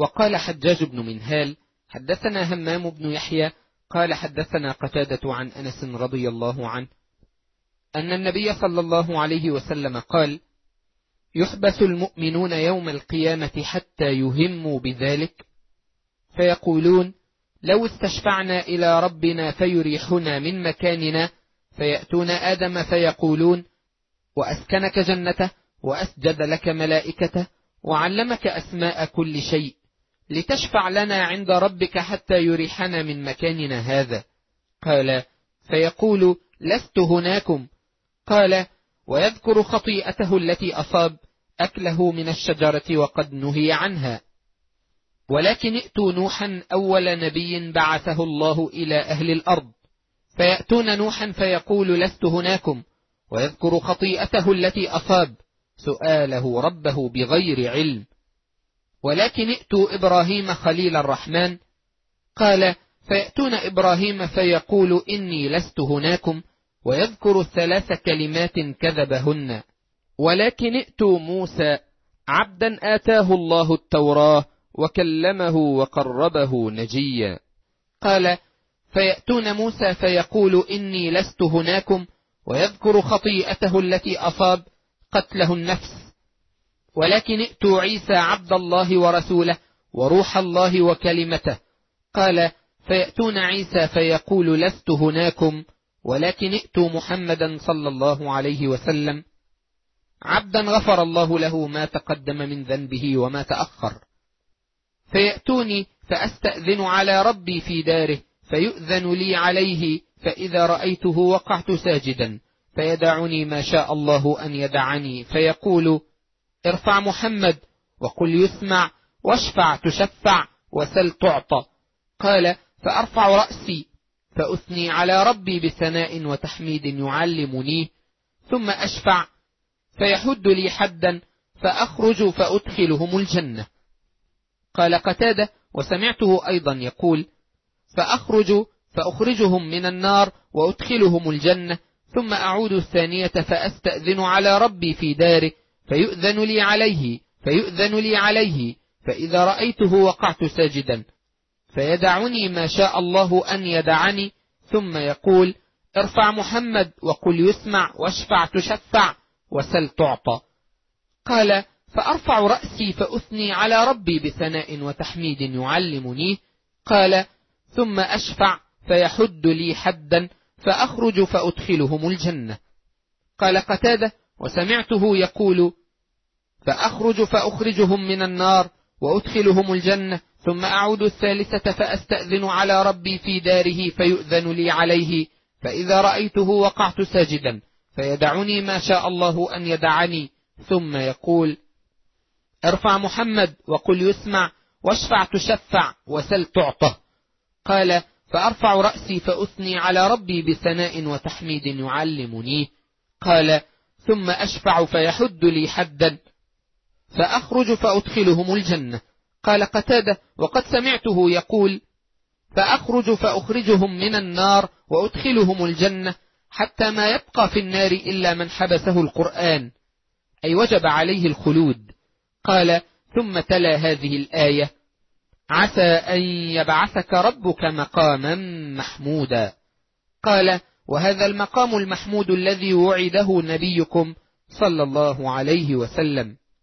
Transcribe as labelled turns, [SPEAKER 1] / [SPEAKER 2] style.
[SPEAKER 1] وقال حجاج بن منهال حدثنا همام بن يحيى قال حدثنا قتادة عن أنس رضي الله عنه أن النبي صلى الله عليه وسلم قال: يحبس المؤمنون يوم القيامة حتى يهموا بذلك، فيقولون: لو استشفعنا إلى ربنا فيريحنا من مكاننا، فيأتون آدم فيقولون: وأسكنك جنته، وأسجد لك ملائكته، وعلمك أسماء كل شيء، لتشفع لنا عند ربك حتى يريحنا من مكاننا هذا. قال: فيقول: لست هناكم. قال: ويذكر خطيئته التي أصاب أكله من الشجرة وقد نهي عنها. ولكن ائتوا نوحا أول نبي بعثه الله إلى أهل الأرض، فيأتون نوحا فيقول: لست هناكم، ويذكر خطيئته التي أصاب سؤاله ربه بغير علم. ولكن ائتوا إبراهيم خليل الرحمن. قال: فيأتون إبراهيم فيقول: إني لست هناكم، ويذكر 3 كلمات كذبهن. ولكن ائتوا موسى عبدا آتاه الله التوراة وكلمه وقربه نجيا. قال: فيأتون موسى فيقول: إني لست هناكم، ويذكر خطيئته التي أصاب قتله النفس. ولكن ائتوا عيسى عبد الله ورسوله وروح الله وكلمته. قال: فيأتون عيسى فيقول: لست هناكم، ولكن ائتوا محمدا صلى الله عليه وسلم عبدا غفر الله له ما تقدم من ذنبه وما تأخر. فيأتوني فأستأذن على ربي في داره، فيؤذن لي عليه، فإذا رأيته وقعت ساجدا، فيدعني ما شاء الله أن يدعني، فيقول: ارفع محمد وقل يسمع، واشفع تشفع، وسل تعطى. قال: فأرفع رأسي فأثني على ربي بثناء وتحميد يعلمني، ثم أشفع فيحد لي حدا، فأخرج فأدخلهم الجنة. قال قتادة: وسمعته أيضا يقول: فأخرج فأخرجهم من النار وأدخلهم الجنة، ثم أعود الثانية فأستأذن على ربي في داره، فيؤذن لي عليه، فإذا رأيته وقعت ساجدا، فيدعني ما شاء الله أن يدعني، ثم يقول: ارفع محمد وقل يسمع، واشفع تشفع، وسل تعطى. قال: فأرفع رأسي فأثني على ربي بثناء وتحميد يعلمني. قال: ثم أشفع فيحد لي حدا، فأخرج فأدخلهم الجنة. قال قتادة: وسمعته يقول: فأخرج فأخرجهم من النار وأدخلهم الجنة، ثم أعود الثالثة فأستأذن على ربي في داره، فيؤذن لي عليه، فإذا رأيته وقعت ساجدا، فيدعني ما شاء الله أن يدعني، ثم يقول: ارفع محمد وقل يسمع، واشفع تشفع، وسل تعطى. قال: فأرفع رأسي فأثني على ربي بثناء وتحميد يعلمني. قال: ثم أشفع فيحد لي حدا، فأخرج فأدخلهم الجنة. قال قتادة: وقد سمعته يقول: فأخرج فأخرجهم من النار وأدخلهم الجنة، حتى ما يبقى في النار إلا من حبسه القرآن، أي وجب عليه الخلود. قال: ثم تلا هذه الآية: عسى أن يبعثك ربك مقاما محمودا. قال: وهذا المقام المحمود الذي وعده نبيكم صلى الله عليه وسلم.